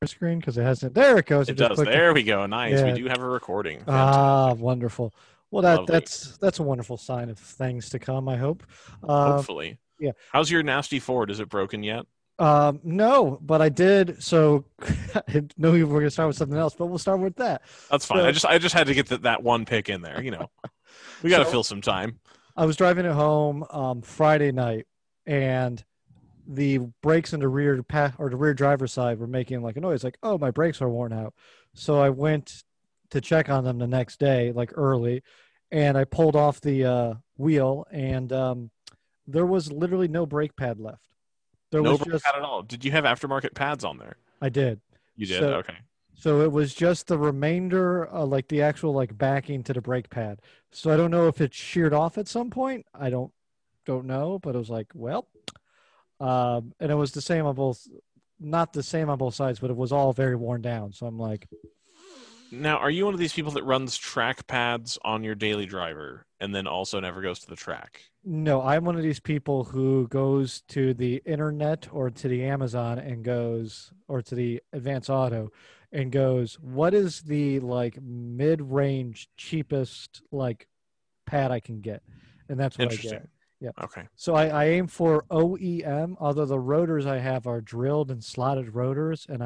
screen because it hasn't. There it goes. I It just does. clicked it. There we go. Nice. We Yeah. do have a recording. Ah, Fantastic. wonderful. Well, Lovely. that's a wonderful sign of things to come, I hope. Um, Hopefully. yeah. How's your nasty Ford? Is it broken yet? No, but I did. So I know we were going to start with something else, but we'll start with that. That's fine. I So, just I just had to get that one pick in there. We got to so fill some time. I was driving it home Friday night, and the brakes in the the rear driver's side were making like a noise, like, oh, my brakes are worn out. So I went to check on them the next day, like early, and I pulled off the wheel, and there was literally no brake pad left. There No was brake pad just at all. Did you have aftermarket pads on there? I did. You did. So Okay. so it was just the remainder, like the actual like backing to the brake pad. So I don't know if it sheared off at some point. I don't know, but it was like, well, and it was the same on both, not the same on both sides, but it was all very worn down. So I'm like, Now, are you one of these people that runs track pads on your daily driver and then also never goes to the track? no, I'm one of these people who goes to the internet or to the Amazon and goes, or to the Advance Auto and goes, what is the like mid-range cheapest like pad I can get? And that's what I get. Interesting. Yeah. Okay. So I aim for OEM, although the rotors I have are drilled and slotted rotors, and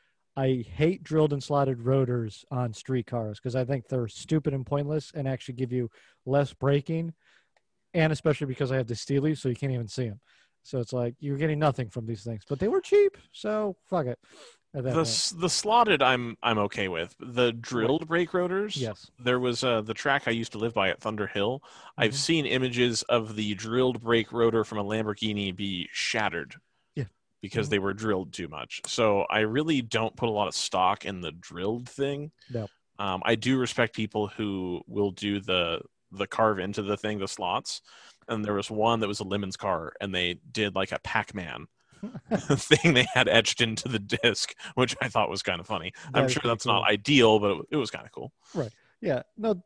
I hate drilled and slotted rotors on street cars because I think they're stupid and pointless and actually give you less braking, and especially because I have the Steely, so you can't even see them. So it's like you're getting nothing from these things, but they were cheap, so fuck it at that The point. the slotted I'm okay with. The Right. drilled brake rotors, Yes. there was the track I used to live by at Thunder Hill. I've Mm-hmm. seen images of the drilled brake rotor from a Lamborghini be shattered Yeah. because Mm-hmm. they were drilled too much. So I really don't put a lot of stock in the drilled thing. No. I do respect people who will do the carve into the thing, the slots. And there was one that was a Lemons car, and they did like a Pac-Man thing they had etched into the disc, which I thought was kind of funny. I'm That is sure pretty that's not cool. ideal, but it was kind of cool. Right. Yeah. No,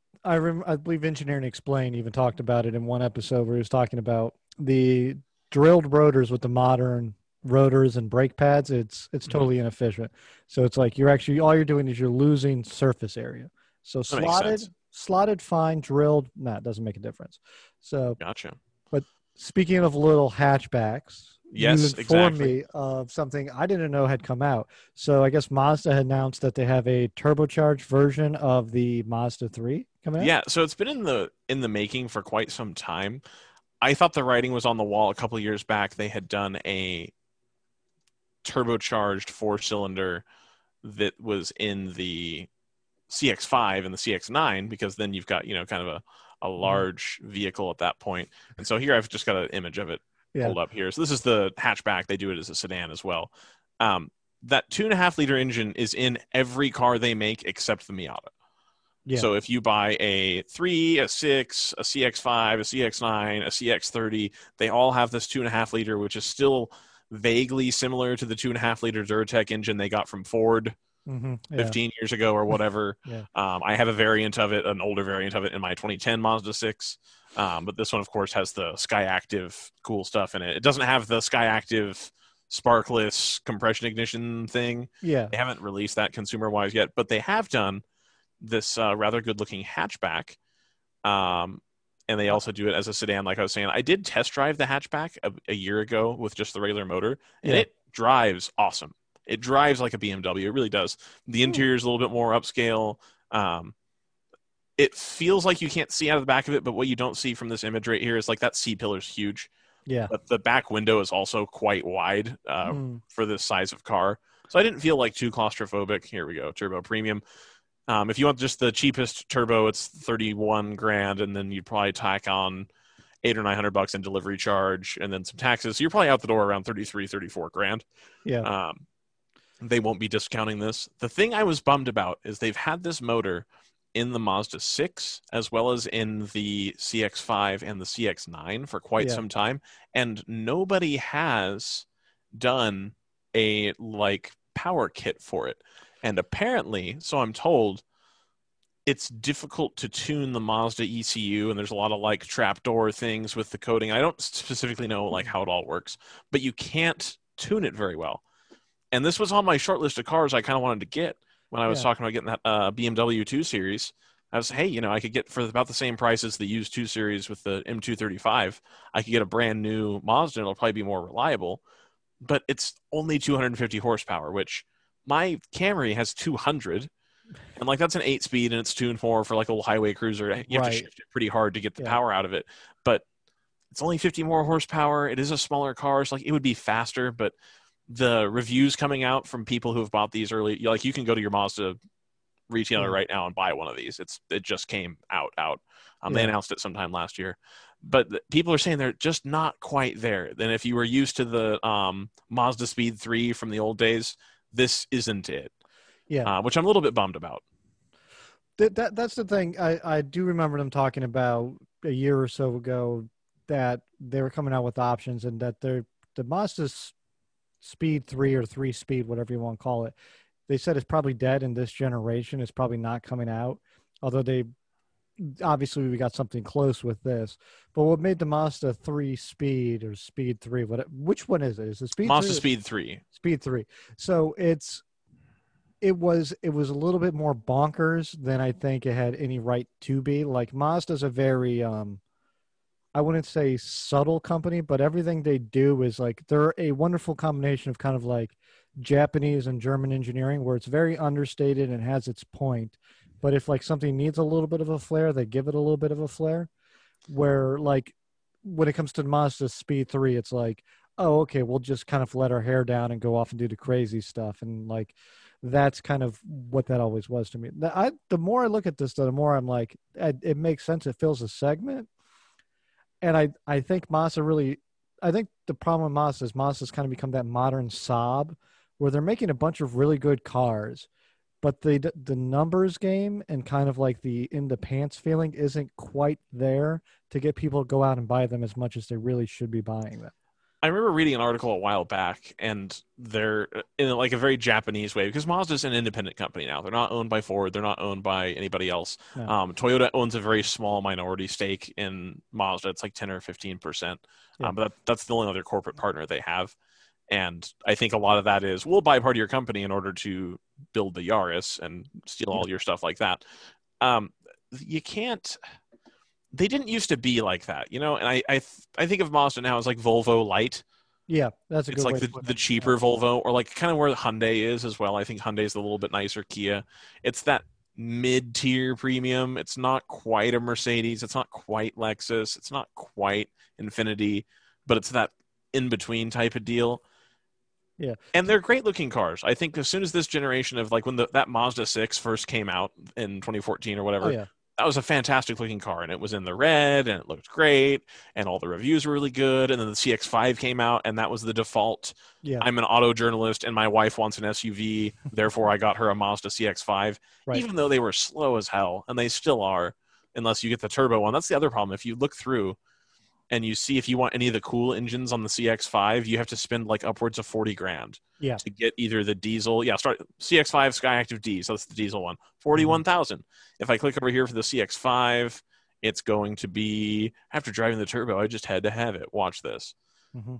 I believe Engineering Explained even talked about it in one episode where he was talking about the drilled rotors with the modern rotors and brake pads. It's Hmm. totally inefficient. So it's like you're actually all you're doing is you're losing surface area. So That makes sense. slotted fine, drilled, nah, it doesn't make a difference. So, Gotcha. but speaking of little hatchbacks, you Yes, informed exactly. me of something I didn't know had come out. So I guess Mazda had announced that they have a turbocharged version of the Mazda 3 coming out. Yeah, so it's been in the making for quite some time. I thought the writing was on the wall a couple years back. They had done a turbocharged four-cylinder that was in the CX5 and the CX9 because then you've got, kind of a Mhm. large vehicle at that point. And so here I've just got an image of it Yeah. pulled up here. So this is the hatchback. They do it as a sedan as well. Um, that 2.5 liter engine is in every car they make except the Miata. Yeah. So if you buy a 3, a 6, a CX5, a CX9, a CX30, they all have this 2.5 liter, which is still vaguely similar to the 2.5 liter Duratec engine they got from Ford Yeah. 15 years ago or whatever. Yeah. I have a variant of it, an older variant of it in my 2010 Mazda 6. But this one, of course, has the Skyactiv cool stuff in it. It doesn't have the Skyactiv sparkless compression ignition thing. Yeah. They haven't released that consumer wise yet, but they have done this rather good looking hatchback. Um, and they Uh, also do it as a sedan, like I was saying. I did test drive the hatchback a year ago with just the regular motor, and yeah. it drives awesome. It drives like a BMW. It really does. The Hmm. interior is a little bit more upscale. Um, it feels like you can't see out of the back of it, but what you don't see from this image right here is like that C pillar is huge, Yeah. but the back window is also quite wide Mm. for this size of car. So I didn't feel like too claustrophobic. Here we go, turbo premium. If you want just the cheapest turbo, it's 31 grand, and then you'd probably tack on 800 or 900 bucks in delivery charge and then some taxes. So you're probably out the door around 33, 34 grand. Yeah. Um, they won't be discounting this. The thing I was bummed about is they've had this motor in the Mazda 6 as well as in the CX5 and the CX9 for quite Yeah. some time, and nobody has done a like power kit for it. And apparently, so I'm told, it's difficult to tune the Mazda ECU, and there's a lot of like trapdoor things with the coding. I don't specifically know like Hmm. how it all works, but you can't tune it very well. And this was on my short list of cars I kind of wanted to get when I was Yeah. talking about getting that BMW 2 Series. I was, hey, I could get for about the same price as the used 2 Series with the M235. I could get a brand new Mazda, and it'll probably be more reliable. But it's only 250 horsepower, which my Camry has 200. And like that's an 8-speed and it's tuned for like a little highway cruiser. You have to Right. shift it pretty hard to get the Yeah. power out of it. But it's only 50 more horsepower. It is a smaller car, so like it would be faster, but the reviews coming out from people who have bought these early, like you can go to your Mazda retailer Yeah. right now and buy one of these. It just came out. They Yeah. announced it sometime last year, but people are saying they're just not quite there. Then if you were used to the Mazda Speed 3 from the old days, this isn't it. Yeah. Which I'm a little bit bummed about. That's the thing. I do remember them talking about a year or so ago that they were coming out with options and that the Mazda Speed 3 or 3 Speed, whatever you want to call it, they said it's probably dead in this generation. It's probably not coming out. Although they obviously we got something close with this. But what made the Mazda 3 Speed or Speed 3, which one is it? Is it Speed 3 Mazda or Speed 3. Speed 3? So it was a little bit more bonkers than I think it had any right to be. Like Mazda's a very I wouldn't say subtle company, but everything they do is like they're a wonderful combination of kind of like Japanese and German engineering where it's very understated and has its point. But if like something needs a little bit of a flair, they give it a little bit of a flair. Where like when it comes to Mazda Speed 3, it's like, oh, okay, we'll just kind of let our hair down and go off and do the crazy stuff. And like that's kind of what that always was to me. The more I look at this, the more I'm like, it makes sense. It fills a segment. And I think Mazda really, I think the problem with Mazda is Mazda's kind of become that modern Saab where they're making a bunch of really good cars, but the numbers game and kind of like the in the pants feeling isn't quite there to get people to go out and buy them as much as they really should be buying them. I remember reading an article a while back, and they're in like a very Japanese way because Mazda's an independent company now. They're not owned by Ford. They're not owned by anybody else. No. Toyota owns a very small minority stake in Mazda. It's like 10 or 15%. Yeah. But that's the only other corporate partner they have. And I think a lot of that is we'll buy part of your company in order to build the Yaris and steal all your stuff like that. Um, you can't. They didn't used to be like that, and I think of Mazda now as like Volvo Light. Yeah, that's a It's good like way to put the it. cheaper Volvo, or like kind of where Hyundai is as well. I think Hyundai's a little bit nicer. Kia, it's that mid-tier premium. It's not quite a Mercedes. It's not quite Lexus. It's not quite Infiniti, but it's that in-between type of deal. Yeah. And they're great looking cars. I think as soon as this generation of like when that Mazda 6 first came out in 2014 or Oh whatever, yeah. that was a fantastic looking car, and it was in the red and it looked great and all the reviews were really good. And then the CX5 came out and that was the default. Yeah. I'm an auto journalist and my wife wants an SUV, therefore I got her a Mazda CX5, Right. even though they were slow as hell, and they still are unless you get the turbo one. That's the other problem. If you look through and you see if you want any of the cool engines on the CX5, you have to spend like upwards of 40 grand Yeah. to get either the diesel. Yeah, start CX5 Skyactiv D. So that's the diesel one. Mm-hmm. 41,000. If I click over here for the CX5, it's going to be after driving the turbo. I just had to have it. Watch this. Mm-hmm.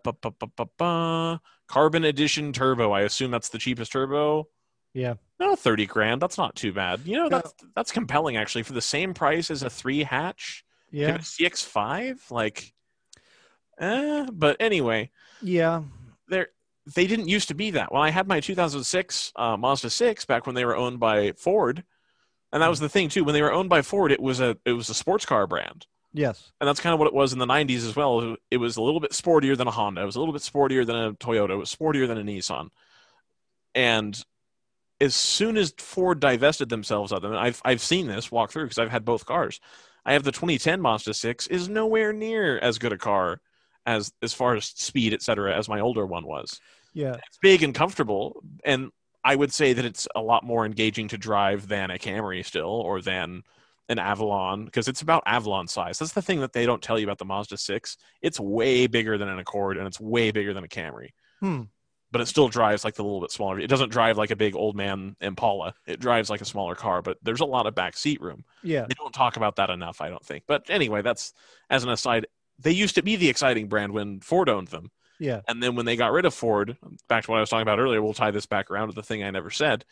Carbon Edition Turbo. I assume that's the cheapest turbo. Yeah. No, 30 grand. That's not too bad. No. That's compelling actually for the same price as a 3 hatch. Yeah. Give it a CX5, like, but anyway, Yeah. they didn't used to be that. When I had my 2006 Mazda 6 back when they were owned by Ford, and that was the thing too. When they were owned by Ford, it was a sports car brand, Yes. and that's kind of what it was in the 90s as well. It was a little bit sportier than a Honda. It was a little bit sportier than a Toyota. It was sportier than a Nissan, and as soon as Ford divested themselves of them, and I've seen this walk through because I've had both cars. I have the 2010 Mazda 6 is nowhere near as good a car as far as speed, etc., as my older one was. Yeah. It's big and comfortable, and I would say that it's a lot more engaging to drive than a Camry still, or than an Avalon, because it's about Avalon size. That's the thing that they don't tell you about the Mazda 6. It's way bigger than an Accord, and it's way bigger than a Camry. But it still drives like the little bit smaller. It doesn't drive like a big old man Impala. It drives like a smaller car, but there's a lot of back seat room. Yeah. They don't talk about that enough, I don't think. But anyway, that's as an aside. They used to be the exciting brand when Ford owned them. Yeah. And then when they got rid of Ford, back to what I was talking about earlier, we'll tie this back around to the thing I never said.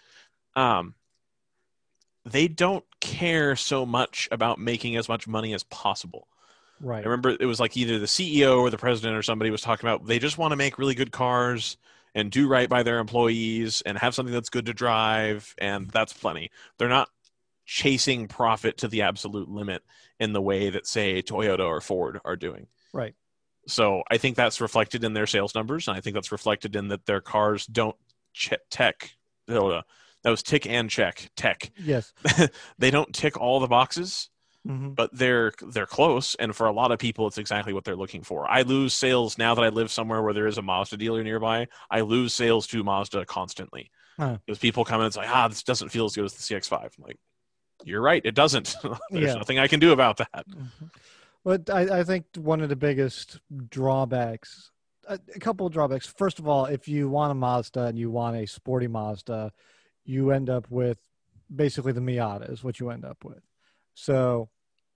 They don't care so much about making as much money as possible. I Right. remember it was like either the CEO or the president or somebody was talking about they just want to make really good cars and do right by their employees and have something that's good to drive, and that's plenty. They're not chasing profit to the absolute limit in the way that, say, Toyota or Ford are doing. Right. So I think that's reflected in their sales numbers, and I think that's reflected in that their cars don't tech. That was tick and check tech. Yes. They don't tick all the boxes, Hmm. but they're close, and for a lot of people, it's exactly what they're looking for. I lose sales now that I live somewhere where there is a Mazda dealer nearby. I lose sales to Mazda constantly because people come in and say, this doesn't feel as good as the CX-5. I'm like, you're right, it doesn't. There's Yeah. nothing I can do about that. Mhm. But I think one of the biggest drawbacks, a couple of drawbacks. First of all, if you want a Mazda and you want a sporty Mazda, you end up with basically the Miata is what you end up with. So,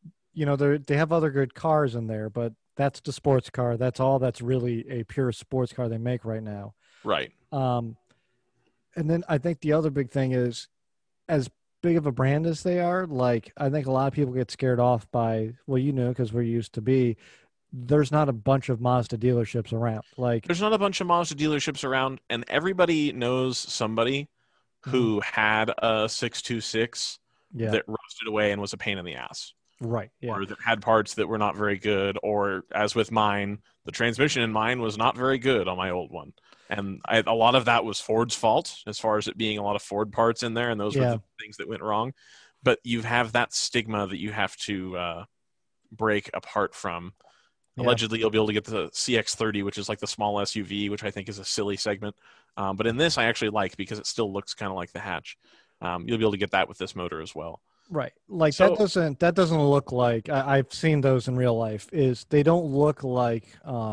they have other good cars in there, but that's the sports car. That's all that's really a pure sports car they make right now. Right. Um, and then I think the other big thing is, as big of a brand as they are, like I think a lot of people get scared off by, well, because we're used to be, there's not a bunch of Mazda dealerships around. Like, There's not a bunch of Mazda dealerships around, and everybody knows somebody mhm, who had a 626 yeah, that rusted away and was a pain in the ass, right, yeah, or that had parts that were not very good, or as with mine, the transmission in mine was not very good on my old one. And a lot of that was Ford's fault, as far as it being a lot of Ford parts in there, and those were yeah, the things that went wrong. But you have that stigma that you have to break apart from. yeah, Allegedly, you'll be able to get the CX-30, which is like the small SUV, which I think is a silly segment. But in this, I actually like because it still looks kind of like the hatch. You'll be able to get that with this motor as well. right. Like So, that doesn't look like, I've seen those in real life. Is they don't look like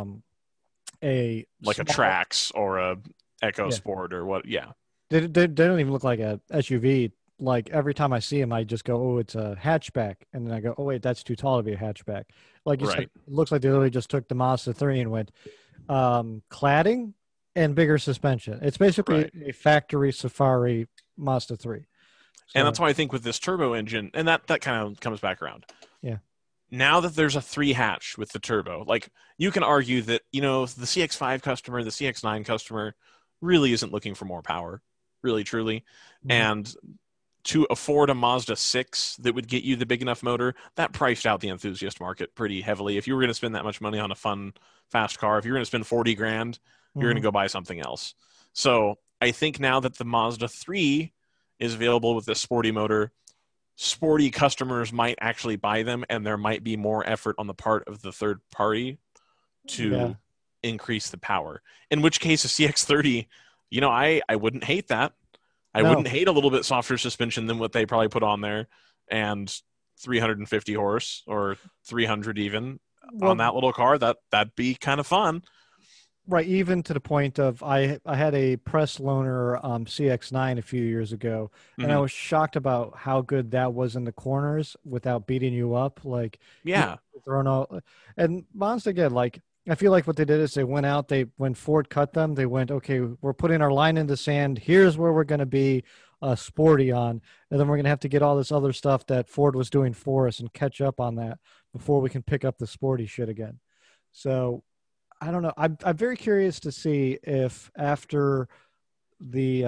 a like a small, Trax or a Echo yeah. Sport or what? Yeah, They don't even look like a SUV. Like every time I see them, I just go, "Oh, it's a hatchback," and then I go, "Oh, wait, that's too tall to be a hatchback." Like you said, right, it looks like they literally just took the Mazda 3 and went cladding and bigger suspension. It's basically right. a factory Safari Mazda 3. And that's So why I think with this turbo engine, and that kind of comes back around. yeah, Now that there's a 3 hatch with the turbo, like you can argue that, the CX-5 customer, the CX-9 customer really isn't looking for more power, really, truly. mhm, And to afford a Mazda 6 that would get you the big enough motor, that priced out the enthusiast market pretty heavily. If you were going to spend that much money on a fun, fast car, if you're going to spend 40 grand, you're going to mhm, go buy something else. So I think now that the Mazda 3 is available with this sporty motor, sporty customers might actually buy them, and there might be more effort on the part of the third party yeah, to increase the power. In which case, a CX-30, I wouldn't hate that. I no, wouldn't hate a little bit softer suspension than what they probably put on there, and 350 horse or 300 even on well, that little car. That'd be kind of fun. right, even to the point of I had a press loaner CX-9 a few years ago, and I Hmm. was shocked about how good that was in the corners without beating you up. Like you Yeah, throwing all, and Mazda again, like I feel like what they did is they went out, they when Ford cut them, they went, okay, we're putting our line in the sand. Here's where we're going to be sporty on, and then we're going to have to get all this other stuff that Ford was doing for us and catch up on that before we can pick up the sporty shit again. So I don't know. I'm very curious to see if after the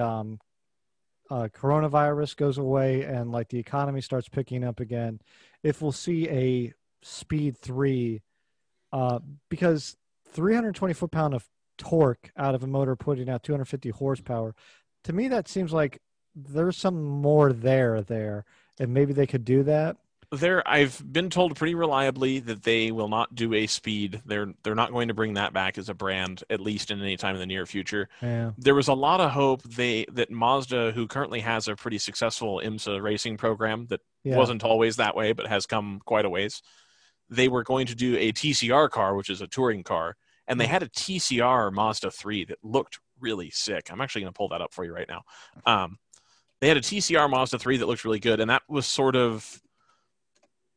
coronavirus goes away and like the economy starts picking up again, if we'll see a Speed 3, uh, because 320 foot-pound of torque out of a motor putting out 250 horsepower, to me that seems like there's some more there, and maybe they could do that. I've been told pretty reliably that they will not do a speed. They're not going to bring that back as a brand, at least in any time in the near future. Yeah, There was a lot of hope that Mazda, who currently has a pretty successful IMSA racing program that yeah, wasn't always that way, but has come quite a ways, they were going to do a TCR car, which is a touring car, and they mhm, had a TCR Mazda 3 that looked really sick. I'm actually going to pull that up for you right now. They had a TCR Mazda 3 that looked really good, and that was sort of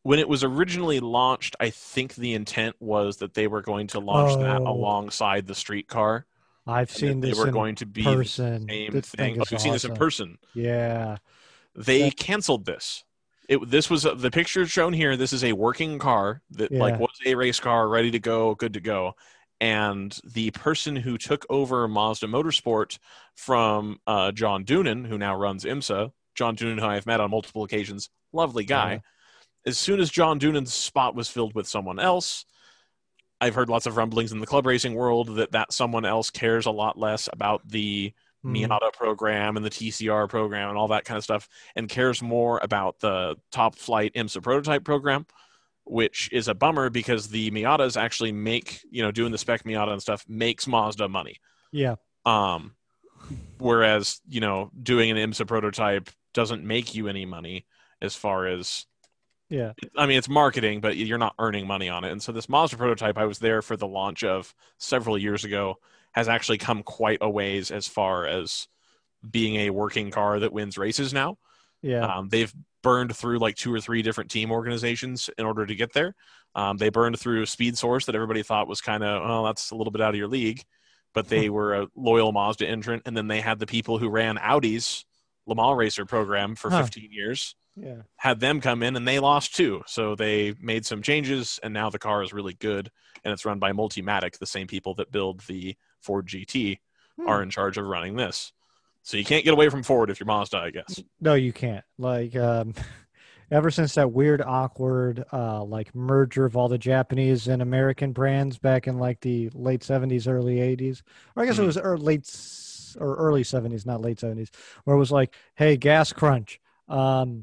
when it was originally launched, I think the intent was that they were going to launch that Oh, alongside the streetcar, I've and that seen they this were in going to be the person. same This thing. thing Oh, is you've seen this in awesome. person. Yeah. They That, canceled this. This was the picture shown here. This is a working car that like yeah. was a race car, ready to go, good to go. And the person who took over Mazda Motorsport from John Doonan, who now runs IMSA, John Doonan, who I have met on multiple occasions, lovely Yeah. guy. As soon as John Doonan's spot was filled with someone else, I've heard lots of rumblings in the club racing world that someone else cares a lot less about the Mm, Miata program and the TCR program and all that kind of stuff, and cares more about the top flight IMSA prototype program, which is a bummer because the Miatas actually make, doing the spec Miata and stuff makes Mazda money. yeah. Um, Whereas, doing an IMSA prototype doesn't make you any money as far as Yeah. I mean, it's marketing, but you're not earning money on it. And so this Mazda prototype I was there for the launch of several years ago has actually come quite a ways as far as being a working car that wins races now. Yeah. They've burned through like 2 or 3 different team organizations in order to get there. They burned through Speed Source that everybody thought was kind of, well, that's a little bit out of your league, but they were a loyal Mazda entrant. And then they had the people who ran Audi's Le Mans Racer program for Huh. 15 years, Yeah. had them come in and they lost too. So they made some changes and now the car is really good and it's run by Multimatic, the same people that build the Ford GT Hmm. are in charge of running this. So you can't get away from Ford if you're Mazda, I guess. No, you can't. Like, ever since that weird, awkward, like merger of all the Japanese and American brands back in like the late '70s, early '80s, or I guess it Hmm. was or early '70s, not late '70s, where it was like, hey, Gas Crunch, um,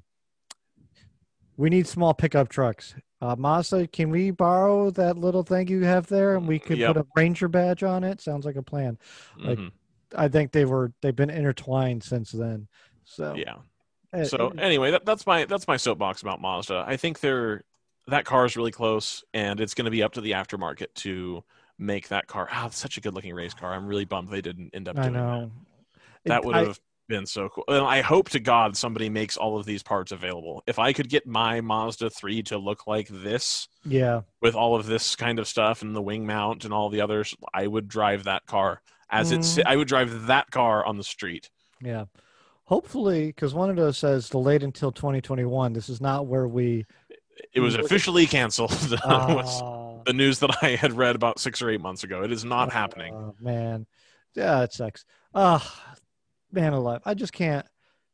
we need small pickup trucks. Mazda, can we borrow that little thing you have there and we could Yep. put a Ranger badge on it? Sounds like a plan. Like, Hmm. I think they've been intertwined since then. So, Yeah. it, So it, anyway, that's my soapbox about Mazda. I think that car is really close, and it's going to be up to the aftermarket to make that car. It's such a good looking race car. I'm really bummed they didn't end up I doing that. know. That It, would I have been so cool. And I hope to God somebody makes all of these parts available. If I could get my Mazda 3 to look like this yeah. with all of this kind of stuff and the wing mount and all the others, I would drive that car Mm, I would drive that car on the street. yeah. Hopefully, because one of those says delayed until 2021. This is not where It we was look at. officially canceled. Was Ah, the news that I had read about 6 or 8 months ago. It is not happening. man. Yeah, it sucks. Ah, man alive. I just can't.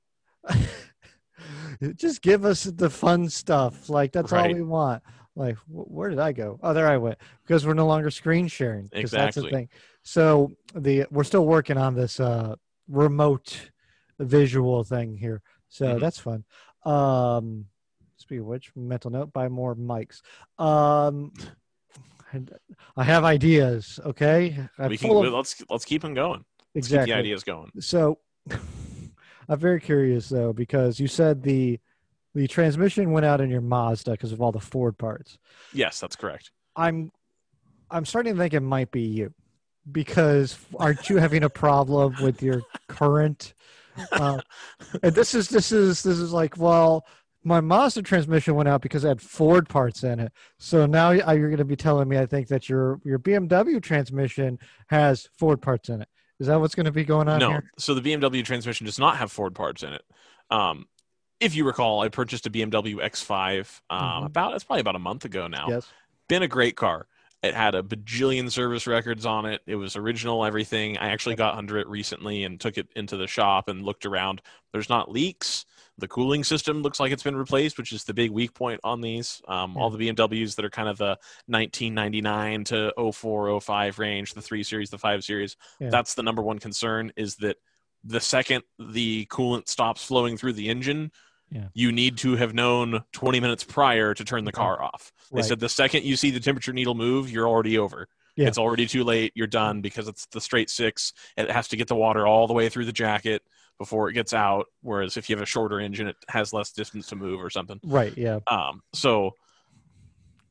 Just give us the fun stuff. Like, that's all Right. we want. Like, where did I go? Oh, there I went. Because we're no longer screen sharing. Because that's the Exactly. thing. So we're still working on this remote visual thing here. So Hmm. that's fun. Um, Speaking of which, mental note: buy more mics. Um, and I have ideas. Okay, I'm We full can of let's keep them going. Let's keep the exactly. ideas going. So I'm very curious though because you said the transmission went out in your Mazda because of all the Ford parts. Yes, that's correct. I'm I'm starting to think it might be you because aren't you having a problem with your current uh, and this is like, well, my Mazda transmission went out because it had Ford parts in it. So now you're going to be telling me I think that your BMW transmission has Ford parts in it. Is that what's going to be going on No, here? so the BMW transmission does not have Ford parts in it. Um, if you recall, I purchased a BMW X5 Hmm. it's probably about a month ago now. Yes. Been a great car. It had a bajillion service records on it. It was original, everything. I actually Yep. got under it recently and took it into the shop and looked around. There's not leaks. The cooling system looks like it's been replaced, which is the big weak point on these. All Yeah. the BMWs that are kind of the 1999 to 04, 05 range, the 3 Series, the 5 Series, Yeah. that's the number one concern is that the second the coolant stops flowing through the engine, Yeah. you need to have known 20 minutes prior to turn the Right. car off. They Right. said the second you see the temperature needle move, you're already over. Yeah. It's already too late. You're done because it's the straight six. It has to get the water all the way through the jacket before it gets out. Whereas if you have a shorter engine, it has less distance to move or something. Right. Yeah. So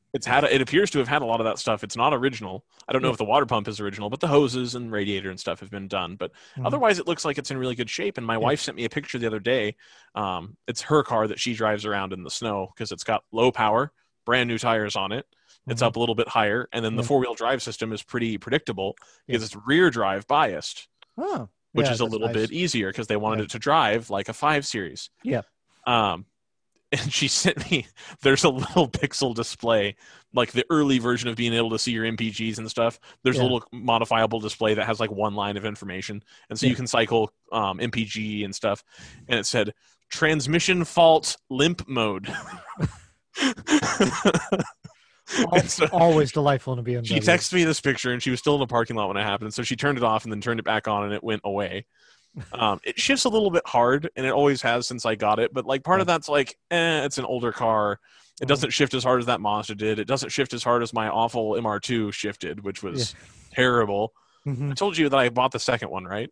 It appears to have had a lot of that stuff. It's not original. I don't know Yeah. if the water pump is original, but the hoses and radiator and stuff have been done. But Mhm. otherwise, it looks like it's in really good shape. And my Yeah. wife sent me a picture the other day. It's her car that she drives around in the snow because it's got low power, brand new tires on it. It's Mhm. up a little bit higher, and then the Yeah. 4-wheel drive system is pretty predictable Yeah. because it's rear drive biased, Oh, which yeah, is a that's little bit nice. easier because they wanted Yeah. it to drive like a 5 Series. Yeah. Um, and she sent me there's a little pixel display, like the early version of being able to see your mpgs and stuff. There's a Yeah. little modifiable display that has like one line of information, and so Yeah. you can cycle mpg and stuff, and it said transmission fault limp mode. And so Always delightful in a she BMW. texted me this picture, and she was still in the parking lot when it happened, so she turned it off and then turned it back on, and it went away. It shifts a little bit hard, and it always has since I got it. But like part Yeah. of that's like, it's an older car. It Mhm. doesn't shift as hard as that Mazda did. It doesn't shift as hard as my awful MR2 shifted, which Yeah. was terrible. I Mhm. told you that I bought the second one, right?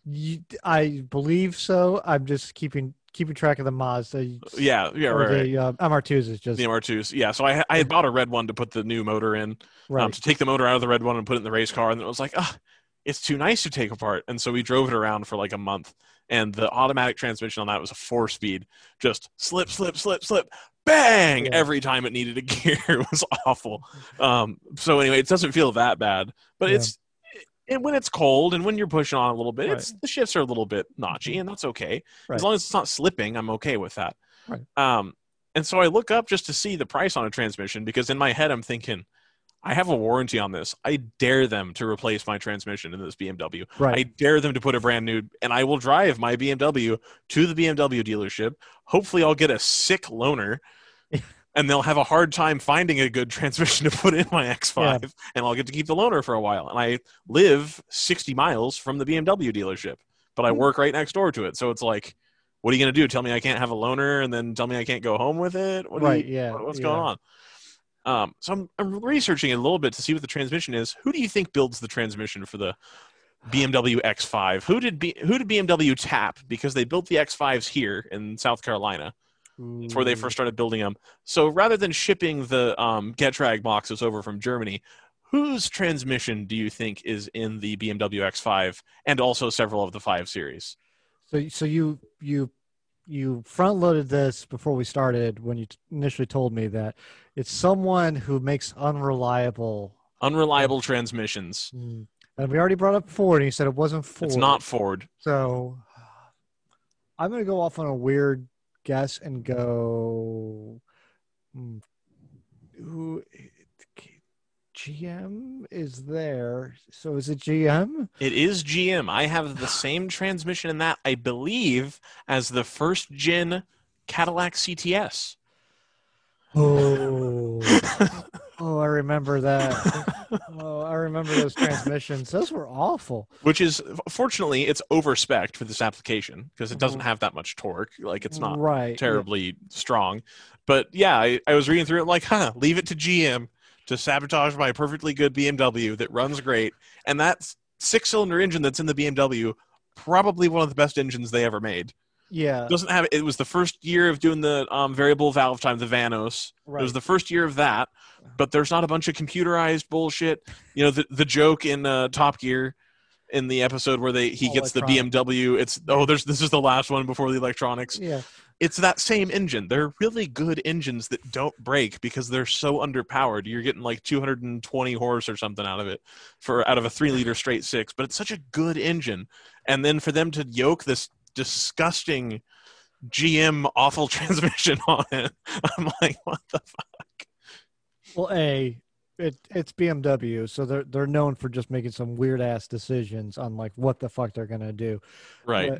I believe so. I'm just keeping track of the Mazda. Yeah, Or right. the MR2s is The just MR2s. Yeah, so I had bought a red one to put the new motor in, right. to take the motor out of the red one and put it in the race car, and then it was like, it's too nice to take apart. And so we drove it around for like a month, and the automatic transmission on that was a 4-speed, just slip, slip, slip, slip, bang, Yeah. every time it needed a gear. It was awful. So anyway, it doesn't feel that bad, but Yeah. and when it's cold and when you're pushing on a little bit, Right. the shifts are a little bit notchy, Mhm. and that's okay. Right. As long as it's not slipping, I'm okay with that. Right. And so I look up just to see the price on a transmission, because in my head I'm thinking, I have a warranty on this. I dare them to replace my transmission in this BMW. Right. I dare them to put a brand new, and I will drive my BMW to the BMW dealership. Hopefully I'll get a sick loaner, and they'll have a hard time finding a good transmission to put in my X5, Yeah. and I'll get to keep the loaner for a while. And I live 60 miles from the BMW dealership, but I work right next door to it. So it's like, what are you going to do? Tell me I can't have a loaner and then tell me I can't go home with it? Right. Yeah. What's Yeah. going on? So I'm researching it a little bit to see what the transmission is. Who do you think builds the transmission for the BMW X5? Who did BMW tap? Because they built the X5s here in South Carolina. It's where they first started building them. So rather than shipping the Getrag boxes over from Germany, whose transmission do you think is in the BMW X5 and also several of the 5 Series? So you front loaded this before we started when you initially told me that it's someone who makes unreliable Transmissions. And we already brought up Ford, and you said it wasn't Ford. It's not Ford. So I'm going to go off on a weird guess and go who GM is there. So is it GM? It is GM. I have the same transmission in that, I believe, as the first gen Cadillac CTS. Oh, I remember that. I remember those transmissions. Those were awful. Which is, fortunately, it's over-spec'd for this application because it doesn't have that much torque. Like, it's not terribly strong. But yeah, I was reading through it like, leave it to GM to sabotage my perfectly good BMW that runs great. And that 6-cylinder engine that's in the BMW, probably one of the best engines they ever made. Yeah. It was the first year of doing the variable valve time, the Vanos. Right. It was the first year of that, but there's not a bunch of computerized bullshit. You know, the joke in Top Gear in the episode where he gets the BMW. This is the last one before the electronics. Yeah. It's that same engine. They're really good engines that don't break because they're so underpowered. You're getting like 220 horse or something out of it out of a 3-liter straight 6, but it's such a good engine. And then for them to yoke this disgusting GM awful transmission on it, I'm like, what the fuck? Well, it's BMW, so they're known for just making some weird ass decisions on like what the fuck they're gonna do. Right.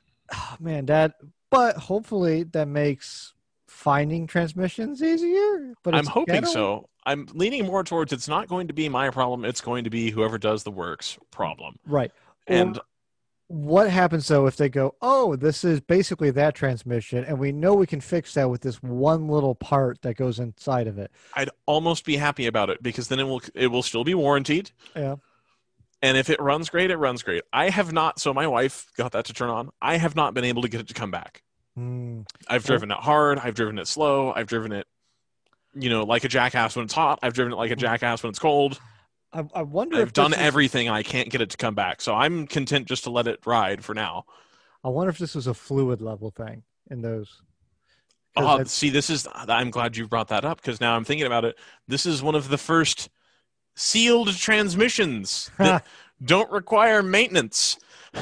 But hopefully that makes finding transmissions easier. But I'm hoping so. I'm leaning more towards it's not going to be my problem. It's going to be whoever does the work's problem. Right. And what happens though if they go, oh, this is basically that transmission, and we know we can fix that with this one little part that goes inside of it? I'd almost be happy about it because then it will still be warranted. Yeah. And if it runs great, it runs great. I have not. So my wife got that to turn on. I have not been able to get it to come back. I've driven it hard. I've driven it slow. I've driven it like a jackass when it's hot. I've driven it like a jackass when it's cold. I wonder if I've done this is. everything, and I can't get it to come back. So I'm content just to let it ride for now. I wonder if this was a fluid level thing in those. Because See, I'm glad you brought that up because now I'm thinking about it. This is one of the first sealed transmissions that don't require maintenance.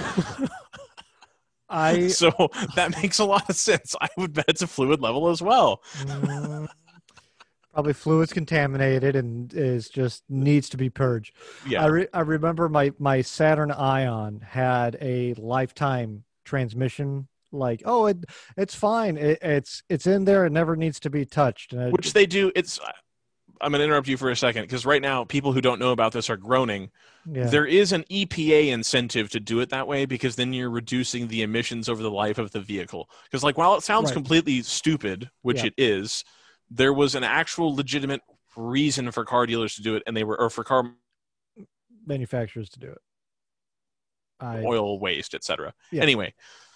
So that makes a lot of sense. I would bet it's a fluid level as well. Probably fluid's contaminated and is just needs to be purged. Yeah. I remember my Saturn Ion had a lifetime transmission. Like, oh, it's fine. It's in there. It never needs to be touched. Which they do. I'm going to interrupt you for a second because right now people who don't know about this are groaning. Yeah. There is an EPA incentive to do it that way because then you're reducing the emissions over the life of the vehicle. Because while it sounds completely stupid, which it is, there was an actual legitimate reason for car dealers to do it, and or for car manufacturers to do it. Oil waste, etc. Yeah. Anyway,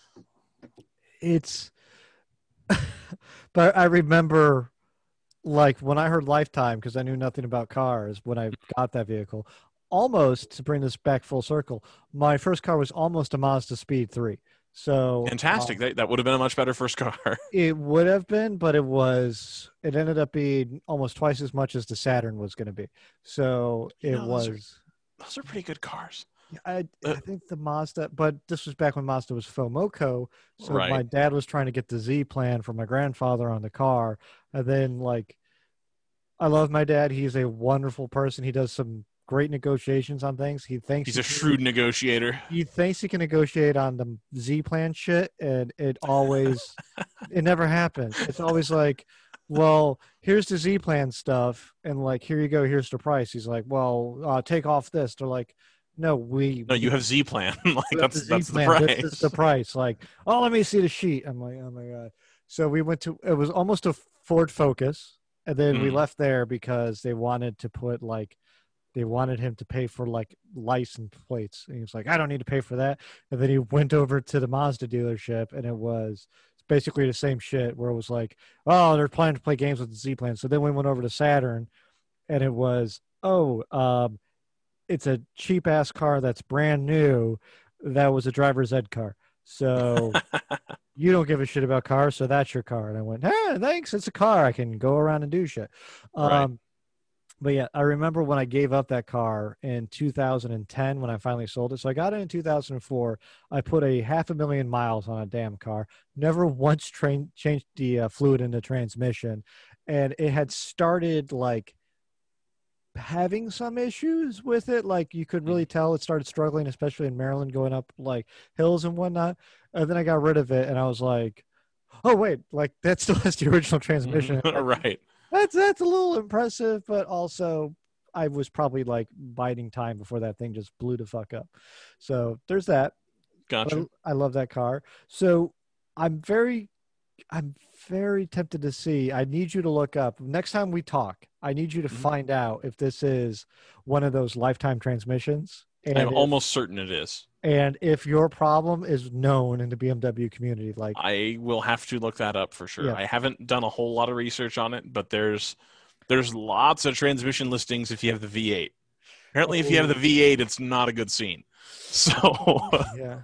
but I remember, like, when I heard lifetime, because I knew nothing about cars when I got that vehicle. Almost, to bring this back full circle, my first car was almost a Mazda Speed 3. So fantastic. That would have been a much better first car. It would have been, but it ended up being almost twice as much as the Saturn was going to be. So those are pretty good cars. I think the Mazda, but this was back when Mazda was FOMOCO. So my dad was trying to get the Z plan for my grandfather on the car. And then, like, I love my dad. He's a wonderful person. He does some great negotiations on things. He thinks he's a shrewd negotiator. He thinks he can negotiate on the Z plan shit, and it never happens. It's always like, well, here's the Z plan stuff, and like, here you go, here's the price. He's like, well, take off this. They're like, no, you have Z plan. Like that's the price. This is the price. Like, oh, let me see the sheet. I'm like, oh my god. So we went to. It was almost a Ford Focus, and then we left there because they wanted to put like. They wanted him to pay for like license plates. And he was like, I don't need to pay for that. And then he went over to the Mazda dealership, and it's basically the same shit where it was like, oh, they're planning to play games with the Z plan. So then we went over to Saturn, and it was, it's a cheap ass car that's brand new. That was a driver's ed car. So you don't give a shit about cars. So that's your car. And I went, hey, thanks. It's a car. I can go around and do shit. But yeah, I remember when I gave up that car in 2010 when I finally sold it. So I got it in 2004. I put 500,000 miles on a damn car. Never once changed the fluid in the transmission. And it had started like having some issues with it. Like you could really tell it started struggling, especially in Maryland, going up like hills and whatnot. And then I got rid of it and I was like, oh, wait, like that still has the original transmission. Right. That's a little impressive, but also I was probably like biding time before that thing just blew the fuck up. So there's that. Gotcha. I love that car. So I'm very tempted to see. I need you to look up next time we talk. I need you to find out if this is one of those lifetime transmissions. And I'm almost certain it is. And if your problem is known in the BMW community, like I will have to look that up for sure. Yeah. I haven't done a whole lot of research on it, but there's lots of transmission listings if you have the V8. Apparently, if you have the V8, it's not a good scene. So yeah.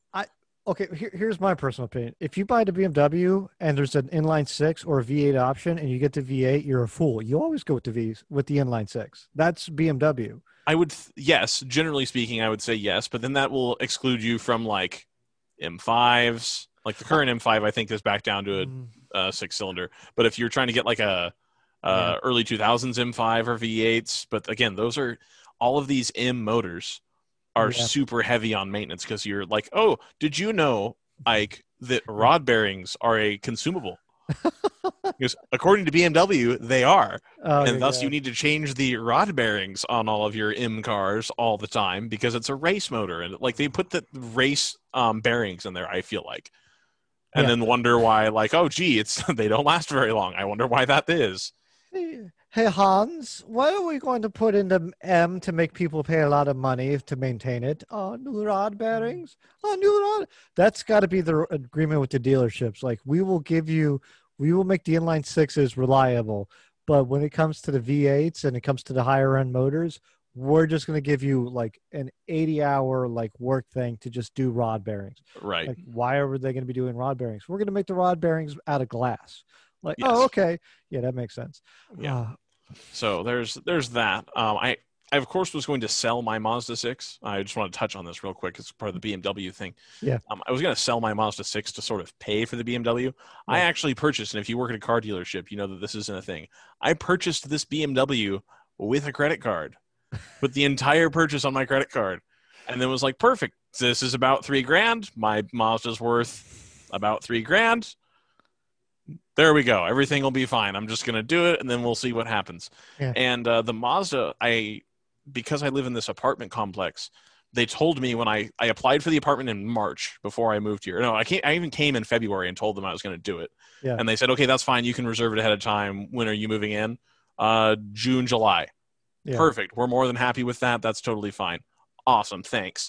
Here's my personal opinion. If you buy the BMW and there's an inline six or a V8 option and you get the V8, you're a fool. You always go with the inline six. That's BMW. I would, yes, generally speaking, I would say yes, but then that will exclude you from like M5s. Like the current M5, I think is back down to a six-cylinder. But if you're trying to get like a early 2000s M5 or V8s, but again, those are all of these M motors are super heavy on maintenance because you're like, oh, did you know, Ike, that rod bearings are a consumable? Because according to BMW, they are. And thus you need to change the rod bearings on all of your M cars all the time because it's a race motor. And like they put the race bearings in there, I feel like. And then wonder why, like, oh, gee, they don't last very long. I wonder why that is. Hey, Hans, why are we going to put in the M to make people pay a lot of money to maintain it? New rod bearings? New rod. That's got to be the agreement with the dealerships. Like, we will make the inline sixes reliable, But when it comes to the V8s and it comes to the higher end motors, we're just going to give you like an 80-hour like work thing to just do rod bearings. Right. Like, why are they going to be doing rod bearings? We're going to make the rod bearings out of glass. Like, oh, Yes. okay. Yeah, that makes sense. Yeah. So there's that. I of course was going to sell my Mazda 6. I just want to touch on this real quick. It's part of the BMW thing. Yeah. I was going to sell my Mazda 6 to sort of pay for the BMW. I actually purchased, and if you work at a car dealership, you know that this isn't a thing. I purchased this BMW with a credit card, put the entire purchase on my credit card, and then was like, perfect. This is about $3,000. My Mazda's worth about $3,000. There we go. Everything will be fine. I'm just going to do it, and then we'll see what happens. Yeah. And the Mazda, because I live in this apartment complex, they told me when I applied for the apartment in March before I moved here. No, I even came in February and told them I was going to do it. Yeah. And they said, okay, that's fine. You can reserve it ahead of time. When are you moving in? June, July. Yeah. Perfect. We're more than happy with that. That's totally fine. Awesome. Thanks.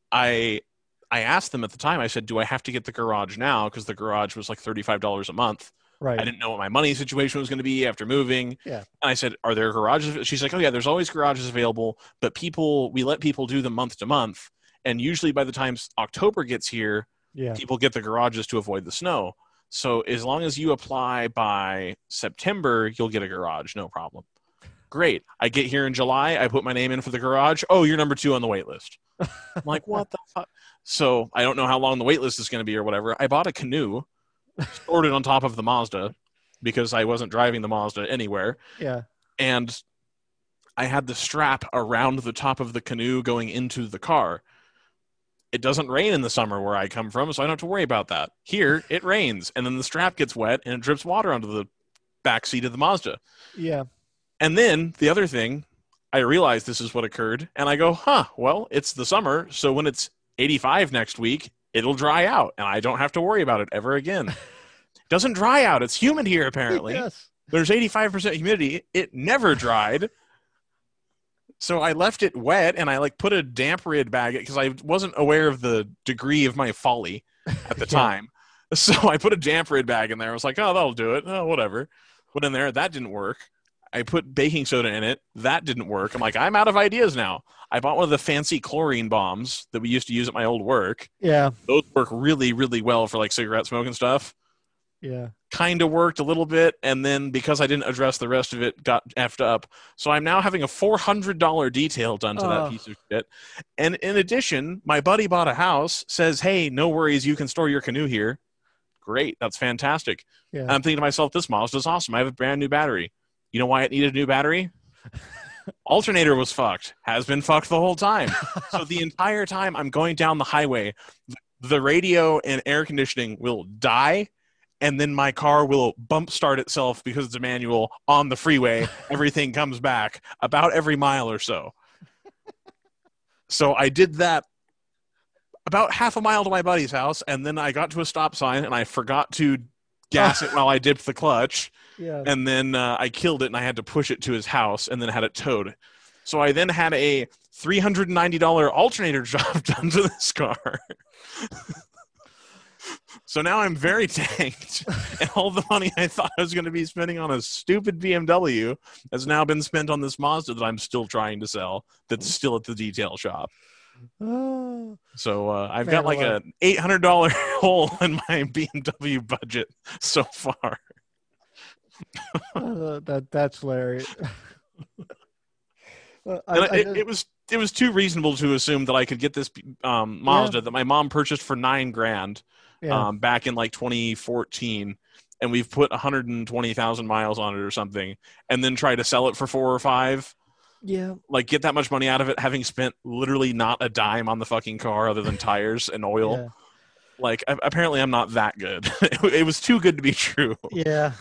I asked them at the time, I said, do I have to get the garage now? Because the garage was like $35 a month. Right. I didn't know what my money situation was going to be after moving. Yeah. And I said, are there garages? She's like, oh, yeah, there's always garages available. But we let people do them month to month. And usually by the time October gets here, people get the garages to avoid the snow. So as long as you apply by September, you'll get a garage. No problem. Great. I get here in July. I put my name in for the garage. Oh, you're number 2 on the wait list. I'm like, what the fuck? So I don't know how long the wait list is going to be or whatever. I bought a canoe, stored it on top of the Mazda because I wasn't driving the Mazda anywhere. Yeah. And I had the strap around the top of the canoe going into the car. It doesn't rain in the summer where I come from, so I don't have to worry about that. Here, it rains, and then the strap gets wet, and it drips water onto the back seat of the Mazda. Yeah. And then the other thing, I realized this is what occurred, and I go, well, it's the summer, so when it's 85 next week, it'll dry out, and I don't have to worry about it ever again. It doesn't dry out. It's humid here, apparently. Yes. There's 85% humidity. It never dried. So I left it wet, and I put a damp rid bag because I wasn't aware of the degree of my folly at the time. So I put a damp rid bag in there. I was like, oh, that'll do it. Oh, whatever. Put in there. That didn't work. I put baking soda in it. That didn't work. I'm like, I'm out of ideas now. I bought one of the fancy chlorine bombs that we used to use at my old work. Yeah. Those work really, really well for cigarette smoke and stuff. Yeah. Kind of worked a little bit, and then because I didn't address the rest of it, got effed up. So I'm now having a $400 detail done to that piece of shit. And in addition, my buddy bought a house, says, hey, no worries, you can store your canoe here. Great, that's fantastic. Yeah. And I'm thinking to myself, this Mazda's awesome. I have a brand new battery. You know why it needed a new battery? Alternator was fucked. Has been fucked the whole time. So the entire time I'm going down the highway, the radio and air conditioning will die, and then my car will bump start itself because it's a manual on the freeway. Everything comes back about every mile or so. So I did that about half a mile to my buddy's house, and then I got to a stop sign, and I forgot to gas it while I dipped the clutch. Yeah. And then I killed it, and I had to push it to his house and then had it towed. So I then had a $390 alternator job done to this car. So now I'm very tanked, and all the money I thought I was going to be spending on a stupid BMW has now been spent on this Mazda that I'm still trying to sell that's still at the detail shop. Oh. So I've got a $800 hole in my BMW budget so far. That's hilarious. It was too reasonable to assume that I could get this Mazda that my mom purchased for $9,000 back in 2014, and we've put 120,000 miles on it or something, and then try to sell it for 4 or 5. Yeah. Get that much money out of it, having spent literally not a dime on the fucking car other than tires and oil. Yeah. Apparently I'm not that good. It was too good to be true. Yeah.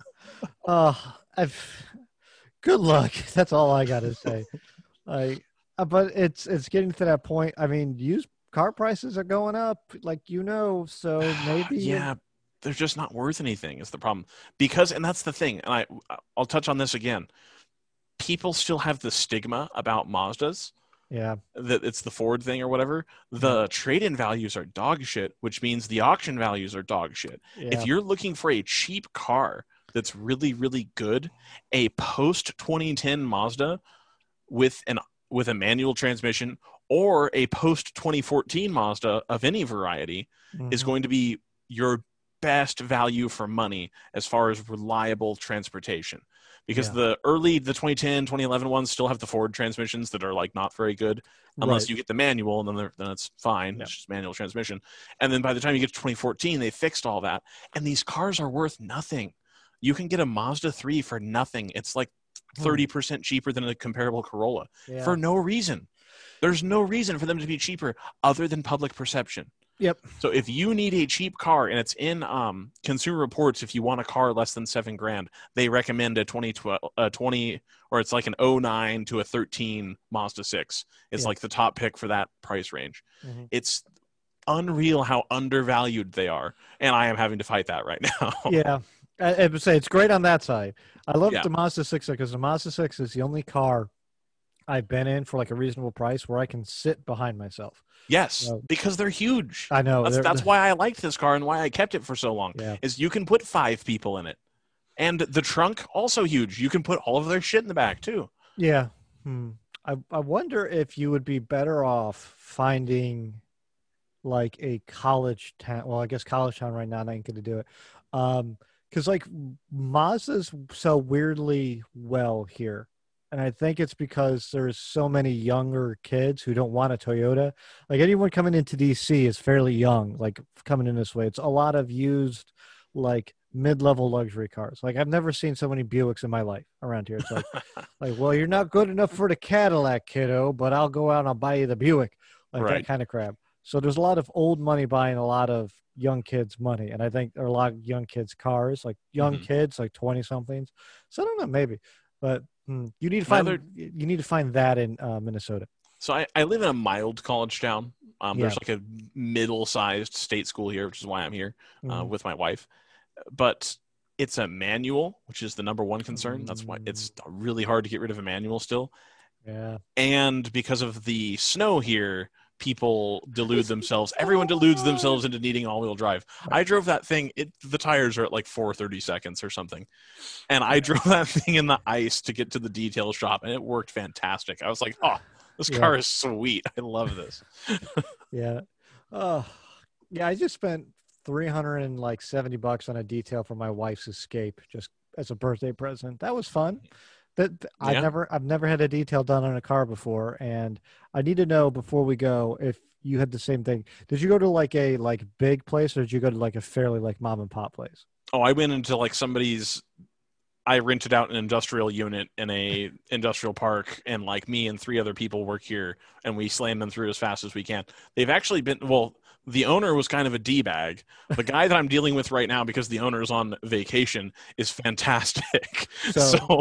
Good luck. That's all I got to say. But it's getting to that point. I mean, used car prices are going up, so maybe. Yeah, they're just not worth anything is the problem. And that's the thing. And I'll touch on this again. People still have the stigma about Mazdas. Yeah. That it's the Ford thing or whatever. The trade-in values are dog shit, which means the auction values are dog shit. Yeah. If you're looking for a cheap car, that's really, really good, a post 2010 Mazda with a manual transmission or a post 2014 Mazda of any variety is Mhm. going to be your best value for money as far as reliable transportation. Because Yeah. the 2010, 2011 ones still have the Ford transmissions that are like not very good Right. unless you get the manual, and then it's fine. Yeah. It's just manual transmission. And then by the time you get to 2014, they fixed all that. And these cars are worth nothing. You can get a Mazda 3 for nothing. It's like Hmm. 30% cheaper than a comparable Corolla Yeah. for no reason. There's no reason for them to be cheaper other than public perception. Yep. So if you need a cheap car, and it's in Consumer Reports, if you want a car less than $7,000, they recommend a 20, or it's like an '09 to a 13 Mazda 6. It's Yeah. like the top pick for that price range. Mhm. It's unreal how undervalued they are, and I am having to fight that right now. Yeah. I would say it's great on that side. I love Yeah. the Mazda 6 because the Mazda 6 is the only car I've been in for like a reasonable price where I can sit behind myself. Yes, So, because they're huge. I know. That's why I liked this car and why I kept it for so long. Yeah. Is you can put 5 people in it. And the trunk also huge. You can put all of their shit in the back too. Yeah. Hmm. I wonder if you would be better off finding like a college town. Well, I guess college town right now ain't going to do it. Because like Mazda's so weirdly well here. And I think it's because there's so many younger kids who don't want a Toyota. Like anyone coming into DC is fairly young, like coming in this way. It's a lot of used, like mid-level luxury cars. Like I've never seen so many Buicks in my life around here. It's like, well, you're not good enough for the Cadillac, kiddo, but I'll go out and I'll buy you the Buick, like that Right. kind of crap. So there's a lot of old money buying a lot of young kids' money, and I think there are a lot of young kids' cars, like young Mm-hmm. kids, like 20 somethings. So I don't know, maybe, but you need to Another. find that in Minnesota. So I live in a mild college town. Yeah. There's like a middle-sized state school here, which is why I'm here Mhm. with my wife. But it's a manual, which is the number one concern. That's why Mm, it's really hard to get rid of a manual still. yeah. And because of the snow here, people delude themselves. Everyone deludes themselves into needing all-wheel drive. Right. I drove that thing. The tires are at like 430 seconds or something, and I Yeah. drove that thing in the ice to get to the detail shop, and it worked fantastic. I was like, "Oh, this Yeah. car is sweet. I love this." Yeah. Oh, yeah. I just spent $370 on a detail for my wife's Escape just as a birthday present. That was fun. Yeah. I've never had a detail done on a car before, and I need to know before we go if you had the same thing. Did you go to like a big place, or did you go to like a fairly like mom and pop place? Oh, I went into like somebody's. I rented out an industrial unit in a industrial park, and like me and 3 other people work here, and we slam them through as fast as we can. They've actually been well. The owner was kind of a d-bag. The guy that I'm dealing with right now, because the owner is on vacation, is fantastic. So So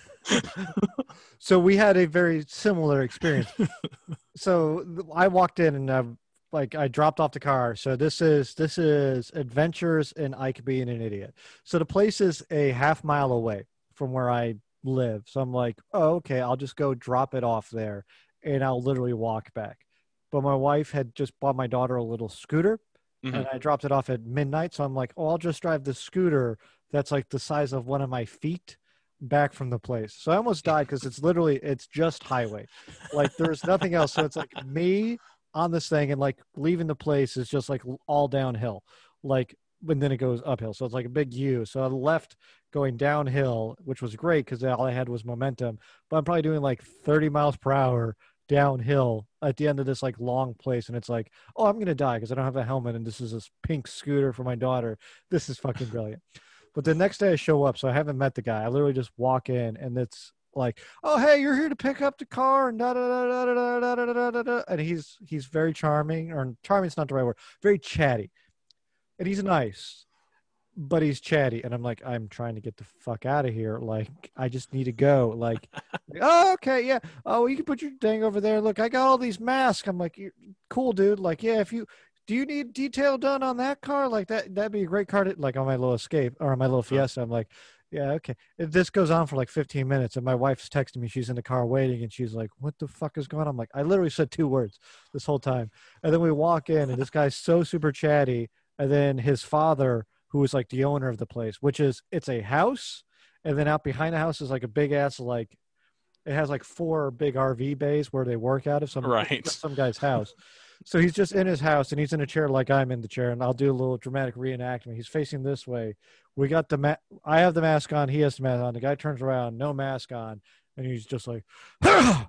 so we had a very similar experience. So I walked in and like I dropped off the car. So this is Adventures in Ike being an idiot. So the place is a half mile away from where I live. So I'm like, oh, okay, I'll just go drop it off there, and I'll literally walk back. But my wife had just bought my daughter a little scooter, Mhm. and I dropped it off at midnight. So I'm like, oh, I'll just drive the scooter that's like the size of one of my feet back from the place. So I almost died because it's just highway. Like there's nothing else. So it's like me on this thing, and like leaving the place is just like all downhill. Like and then it goes uphill. So it's like a big U. So I left going downhill, which was great because all I had was momentum. But I'm probably doing like 30 miles per hour downhill at the end of this like long place, and it's like, oh, I'm gonna die because I don't have a helmet, and this is this pink scooter for my daughter. This is fucking brilliant. But the next day I show up, so I haven't met the guy. I literally just walk in, and it's like, oh, hey, you're here to pick up the car, and da da da da da da da da da da. And he's very charming, or charming's not the right word, very chatty, and he's nice, but he's chatty, and I'm like, I'm trying to get the fuck out of here. Like, I just need to go. Like, oh, okay, yeah. Oh, well, you can put your thing over there. Look, I got all these masks. I'm like, cool, dude. Like, yeah, if you do you need detail done on that car? Like that'd be a great car to like on my little Escape or on my little Huh. Fiesta. I'm like, yeah, okay. If this goes on for like 15 minutes, and my wife's texting me, she's in the car waiting, and she's like, what the fuck is going on? I'm like, I literally said 2 words this whole time. And then we walk in, and this guy's so super chatty. And then his father, who is like the owner of the place, which is it's a house, and then out behind the house is like a big ass like it has like 4 big RV bays where they work out of Right. some guy's house. So he's just in his house and he's in a chair like I'm in the chair, and I'll do a little dramatic reenactment. He's facing this way. We got I have the mask on. He has the mask on. The guy turns around, no mask on, and he's just like, "Yeah,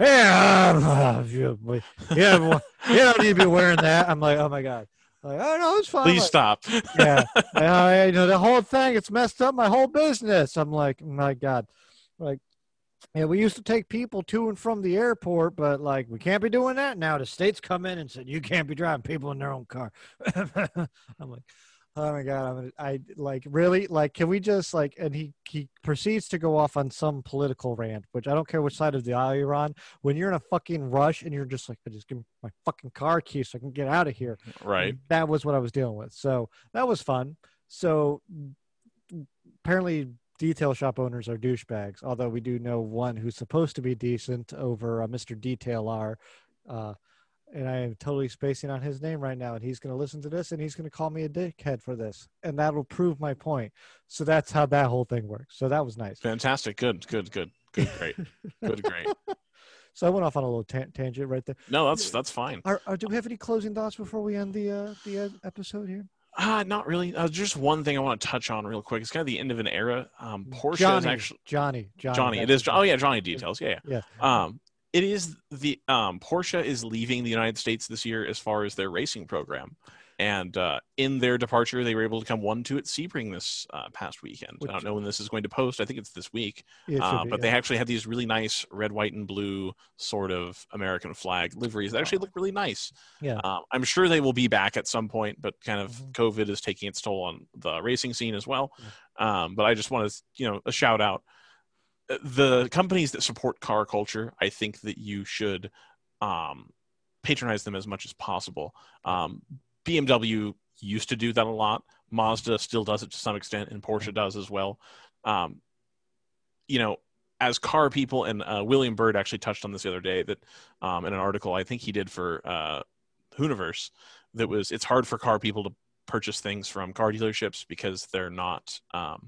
you don't need to be wearing that." I'm like, "Oh my god!" Like, "Oh no, it's fine." Please like, stop. Yeah, the whole thing. It's messed up my whole business. I'm like, "My god!" Like, yeah, we used to take people to and from the airport, but like we can't be doing that now. The state's come in and said you can't be driving people in their own car. I'm like, oh my god, I like really like. Can we just like? And he proceeds to go off on some political rant, which I don't care which side of the aisle you're on. When you're in a fucking rush and you're just like, just give me my fucking car key so I can get out of here. Right. And that was what I was dealing with. So that was fun. So apparently detail shop owners are douchebags, although we do know one who's supposed to be decent over Mr. Detail R. And I am totally spacing on his name right now, and he's going to listen to this and he's going to call me a dickhead for this, and that'll prove my point. So that's how that whole thing works. So that was nice. Fantastic. Good, great. Good, great. So I went off on a little tangent right there. No, that's fine. Do we have any closing thoughts before we end the episode here? Not really. Just one thing I want to touch on real quick. It's kind of the end of an era. Porsche is actually Johnny. It is. Oh yeah, Johnny Details. Yeah. Yeah. It is the Porsche is leaving the United States this year as far as their racing program, and in their departure, they were able to come 1-2 at Sebring this past weekend. I don't know when this is going to post. I think it's this week. But they actually had these really nice red, white, and blue sort of American flag liveries that actually look really nice. Yeah. I'm sure they will be back at some point, but kind of COVID is taking its toll on the racing scene as well. But I just want to, a shout out. The companies that support car culture, I think that you should patronize them as much as possible. BMW used to do that a lot. Mazda still does it to some extent, and Porsche does as well. As car people, and William Bird actually touched on this the other day that in an article I think he did for Hooniverse, it's hard for car people to purchase things from car dealerships because they're not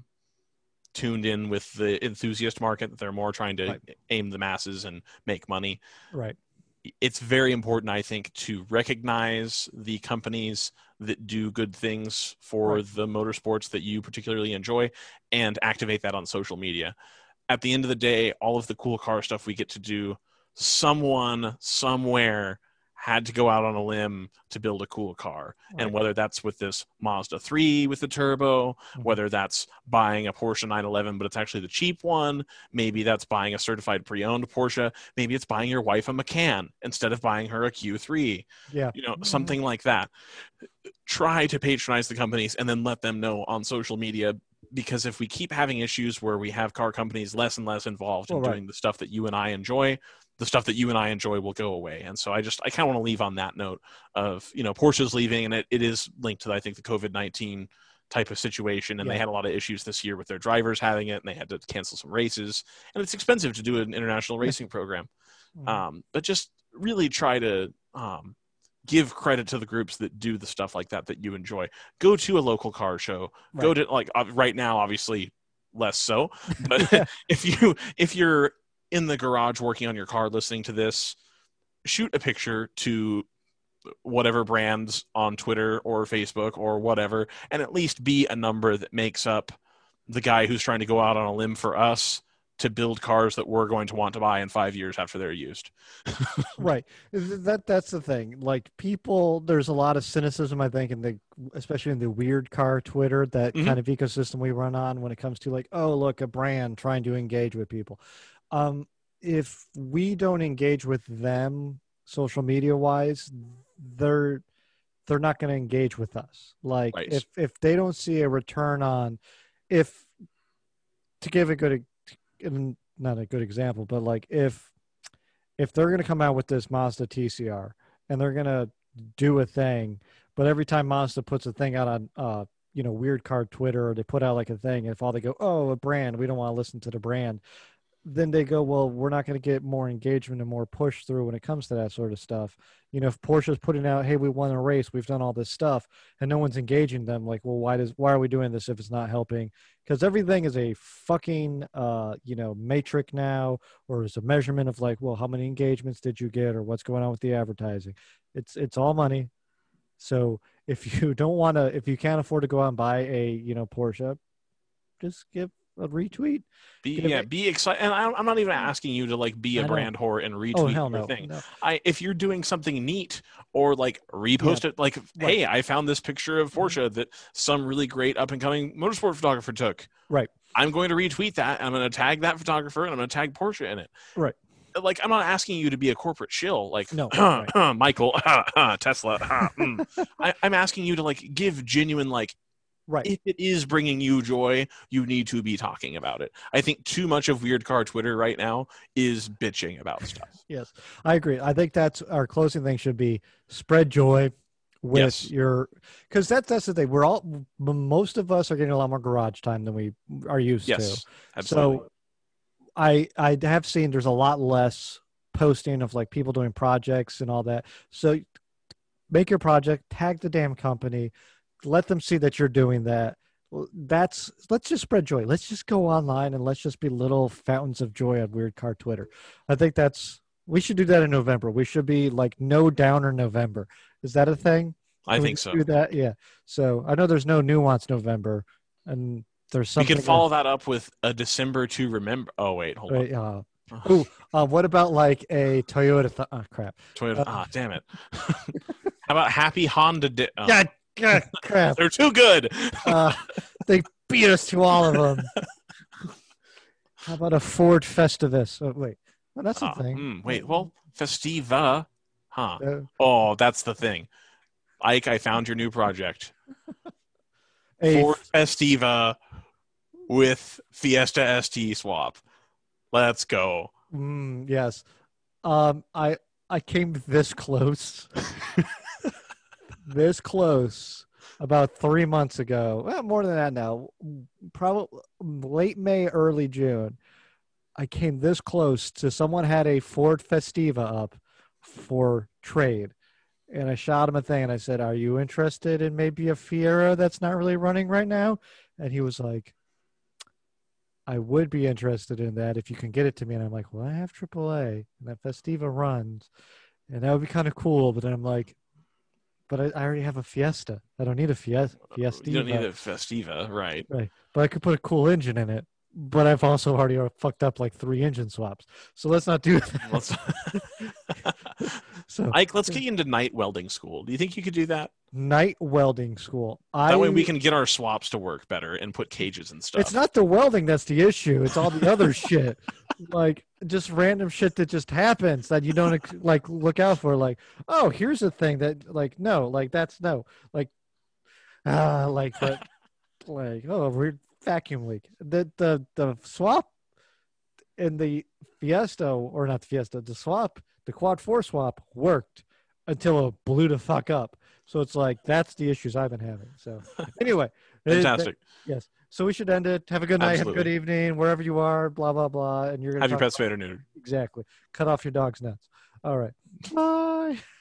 tuned in with the enthusiast market. They're more trying to aim the masses and make money. Right. It's very important, I think, to recognize the companies that do good things for the motorsports that you particularly enjoy and activate that on social media. At the end of the day, all of the cool car stuff we get to do, someone somewhere had to go out on a limb to build a cool car. Right. And whether that's with this Mazda 3 with the turbo, whether that's buying a Porsche 911, but it's actually the cheap one, maybe that's buying a certified pre-owned Porsche, maybe it's buying your wife a Macan instead of buying her a Q3. Yeah. Something like that. Try to patronize the companies and then let them know on social media, because if we keep having issues where we have car companies less and less involved in doing the stuff that you and I enjoy, the stuff that you and I enjoy will go away. And so I kind of want to leave on that note of, Porsche's leaving, and it is linked to, I think, the COVID-19 type of situation. And they had a lot of issues this year with their drivers having it, and they had to cancel some races, and it's expensive to do an international racing program. But just really try to give credit to the groups that do the stuff like that you enjoy. Go to a local car show. Right. Go to, like, right now, obviously less so, but if you're in the garage working on your car listening to this, shoot a picture to whatever brands on Twitter or Facebook or whatever, and at least be a number that makes up the guy who's trying to go out on a limb for us to build cars that we're going to want to buy in 5 years after they're used. Right. That's the thing. Like, people, there's a lot of cynicism, I think, especially in the weird car Twitter, that kind of ecosystem we run on when it comes to, like, oh, look, a brand trying to engage with people. If we don't engage with them social media wise, they're not going to engage with us. Like, if they don't see a return on, to give not a good example, but like if they're going to come out with this Mazda TCR and they're going to do a thing, but every time Mazda puts a thing out on weird car Twitter, or they put out like a thing, if all they go, oh, a brand, we don't want to listen to the brand, then they go, well, we're not going to get more engagement and more push through when it comes to that sort of stuff. You know, if Porsche's putting out, hey, we won a race, we've done all this stuff, and no one's engaging them, like, well, why are we doing this if it's not helping? Because everything is a fucking metric now, or is a measurement of like, well, how many engagements did you get, or what's going on with the advertising? It's all money. So if you if you can't afford to go out and buy a Porsche, just give a retweet. Be excited. And I'm not even asking you to like be a brand whore and retweet your thing. No. If you're doing something neat or like repost it, like, hey, I found this picture of Porsche that some really great up and coming motorsport photographer took. Right. I'm going to retweet that. I'm going to tag that photographer and I'm going to tag Porsche in it. Right. Like, I'm not asking you to be a corporate shill, like, no, Michael, Tesla. I'm asking you to like give genuine, like, right. If it is bringing you joy, you need to be talking about it. I think too much of Weird Car Twitter right now is bitching about stuff. Yes, I agree. I think that's our closing thing should be spread joy with because that's the thing. Most of us are getting a lot more garage time than we are used to. Absolutely. So I have seen there's a lot less posting of like people doing projects and all that. So make your project, tag the damn company, let them see that you're doing that. Let's just spread joy. Let's just go online and let's just be little fountains of joy on Weird Car Twitter. I think we should do that in November. We should be like no downer November. Is that a thing? I think so. Do that? Yeah. So I know there's no nuance November, and there's something. We can follow that up with a December to remember. Oh wait, hold on. What about like a Toyota? Crap. Toyota. Damn it. How about Happy Honda? God, crap. They're too good. They beat us to all of them. How about a Ford Festivus? Oh, wait. Well, that's the thing. Festiva. Huh. That's the thing. Ike, I found your new project. Ford Festiva with Fiesta ST swap. Let's go. Yes. I came this close. This close about 3 months ago. Well, more than that now. Probably late May, early June. I came this close to someone had a Ford Festiva up for trade. And I shot him a thing and I said, are you interested in maybe a Fiero that's not really running right now? And he was like, I would be interested in that if you can get it to me. And I'm like, well, I have AAA and that Festiva runs. And that would be kind of cool. But then I'm like, but I already have a Fiesta. I don't need a Fiesta. You don't need a Festiva, right? Right. But I could put a cool engine in it. But I've also already fucked up like 3 engine swaps. So let's not do that. Ike, let's get you into night welding school. Do you think you could do that? Night welding school. That way we can get our swaps to work better and put cages and stuff. It's not the welding that's the issue. It's all the other shit. Like just random shit that just happens that you don't like look out for. Like, oh, here's a thing that like no, like that's no, like that, like weird vacuum leak. The swap in the Fiesta or not the Fiesta, the swap, the Quad 4 swap worked until it blew the fuck up. So it's like that's the issues I've been having. So anyway, fantastic. Yes. So we should end it. Have a good night. Absolutely. Have a good evening, wherever you are. Blah blah blah. And you're gonna have your pets spayed or neutered. Exactly. Cut off your dog's nuts. All right. Bye.